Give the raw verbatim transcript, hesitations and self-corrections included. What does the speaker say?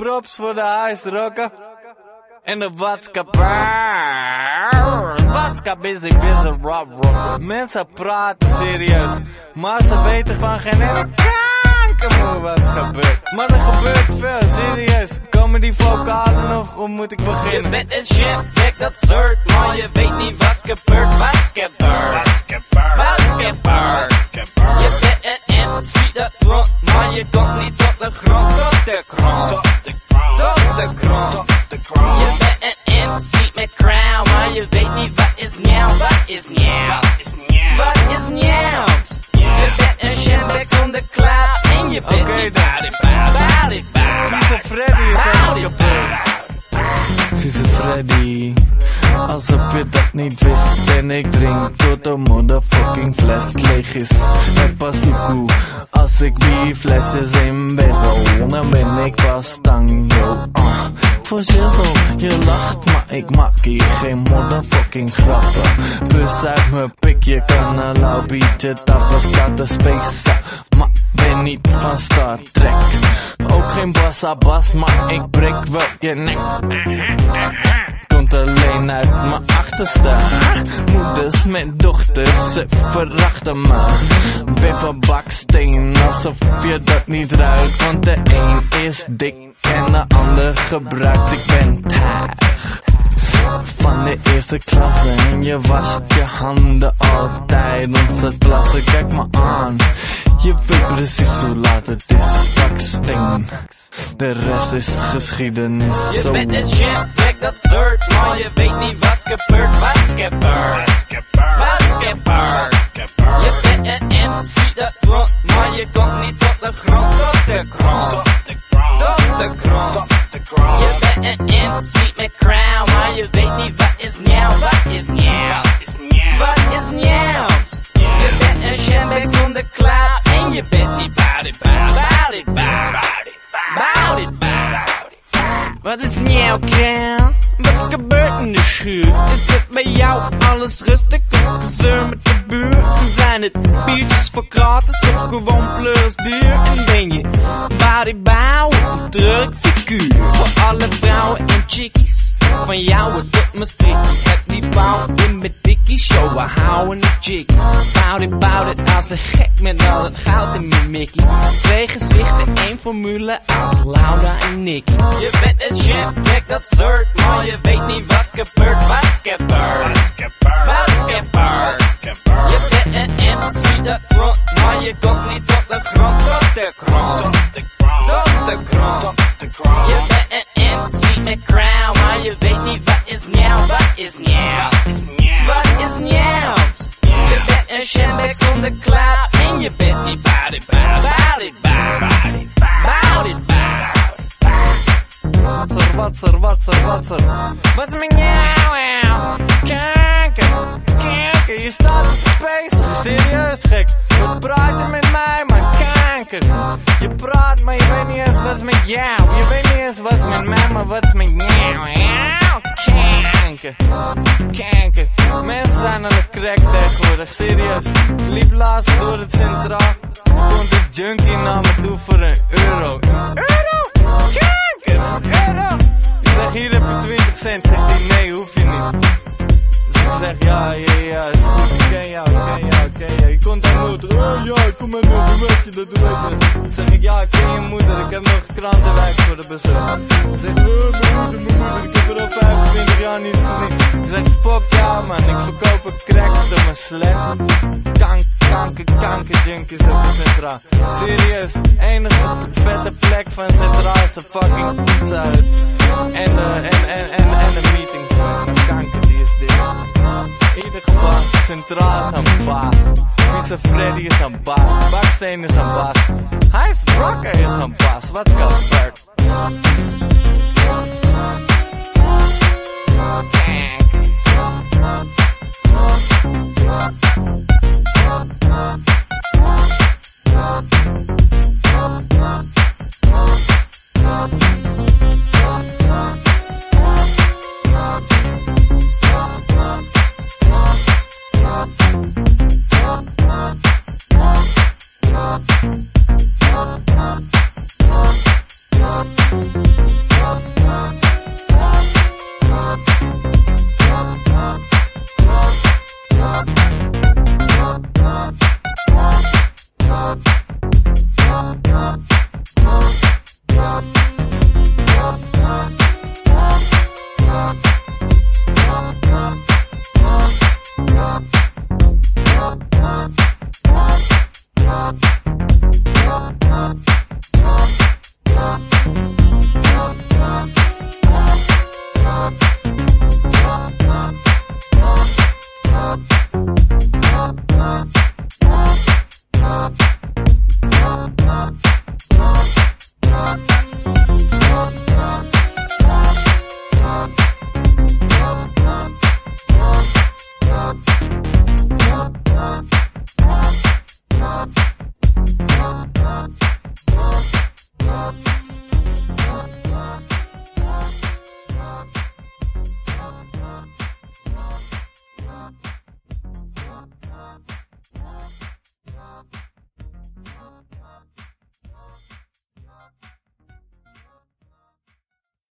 props voor de huisrokken. En de watskap. Watskap is een busy rock rock. Mensen praten serieus, maar ze weten van geen ene kanker wat gebeurt. Maar er gebeurt veel, serieus. Komen die vocalen nog, hoe moet ik beginnen? Je bent een shitback, dat soort, maar je weet niet wat's gebeurd. Wat's gebeurd, wat's gebeurd, wat's gebeurd. Je bent een M C dat front, maar je komt niet op de grond. Tot de grond, tot de grond, tot de grond, tot de grond. Je bent een M C met crown, maar je weet niet wat is nieuw, wat is nieuw, wat is nieuw. Je bent een shitback zonder cloud en je bent Oké, niet dan. bout it, bout it, bout it. Vieze Freddy is Bout ook it, kapot. bout it. Vieze Freddy, alsof je dat niet wist. En ik drink tot de motherfucking fles leeg is. Het past niet cool als ik die flesjes in bezel. Dan ben ik pas tang, yo. Uh. Voor shizzle, je lacht, maar ik maak hier geen motherfucking grappen. Bus uit mijn pik, je kan een lauw biertje tappen. Staat de space, maar ben niet van Star Trek. Ook geen bassa bas, maar ik breek wel je nek. Komt alleen uit mijn achterste. Moeders met dochters, ze verachten me. Ben van baksteen, alsof je dat niet ruikt. Want de een is dik en de ander gebruikt. Ik ben taag van de eerste klasse en je wast je handen altijd. Onze klasse, kijk me aan. Je weet precies hoe laat het is, baksteen. De rest is geschiedenis. Je Zo. bent een shitback, dat soort, maar je weet niet wat's gebeurd, wat's gebeurd, wat's gebeurd. Je bent een M C dat front, maar je komt niet op de grond, tot de grond, tot de grond, tot de grond. Je bent een M C met crown, maar je weet niet wat is nieuw, wat is nieuw, wat is nieuw. Je bent een shitback zonder cloud en je bent niet bout it, bout it, bout it, bout it, bout it. Wat is nieuw, Ken? Wat is gebeurd in de schuur? Is het bij jou alles rustig of gezeur met de buurt? Zijn het biertjes voor gratis of gewoon plus duur? En ben je body bow, een druk figuur? Voor alle vrouwen en chickies, van jou het doet me strikkie. Heb die vrouw in mijn dikkie, show we houden een chickie. Bout it, bout it, als een gek met al het goud in mijn mickey. Twee gezichten, één formule als Laura en Nicky. Je bent een shitback, dat soort, maar je weet niet wat's gebeurd, wat's gebeurd, wat's gebeurd. Je bent een M C dat front, maar je komt niet op de grond, tot de grond, tot de grond, tot de grond. Je bent een M C met crown, maar je weet niet wat is nieuw, wat is nieuw, wat is nieuw. Je bent een shitback zonder cloud en je bent niet bout it, bout it, bout it, bout it, bout it. Wat er, wat er, wat er, wat is met jou? Kijken, kijken, je staat op bezig, serieus gek. Wat praat je met mij, maar kijken. Je praat, maar je weet niet eens wat is met jou. Je weet niet eens wat is met mij, maar wat is met jou. Kijken, kijken. Mensen zijn aan de crack tegenwoordig, serieus. Ik liep laatst door het centraal. Komt een junkie naar me toe voor een euro. Een euro? Kijken, een euro. Ik zeg, hier heb je twintig cent. Zegt hij, nee, hoef je niet. Dus ik zeg, ja, ja, ja, is goed. Ik ken jou, ik ken jou, ik ken jou. Je komt aan moeder. Oh ja, ik kom met moeder, hoe weet je dat, hoe weet je dat? Zeg ik, ja, ik ken je moeder. Ik heb nog krantenwijk voor de bus. Zeg, oh, mijn moeder, mijn moeder. Ik heb er al vijfentwintig jaar niet gezien. Ik zeg, fuck jou, man. Ik verkoop een cracks door mijn sled. Kank, kanker, kanker junkies op de centraal. Serieus, enige vette plek van centraal is de fucking pizza hut. En de, en, en, en, en de meeting. Kanker, die is dit. In ieder geval, centraal is een baas. Vieze Freddy is een baas. Baksteen is een baas. Hijs Brokker is een baas. Wat gebeurt? We'll be right back.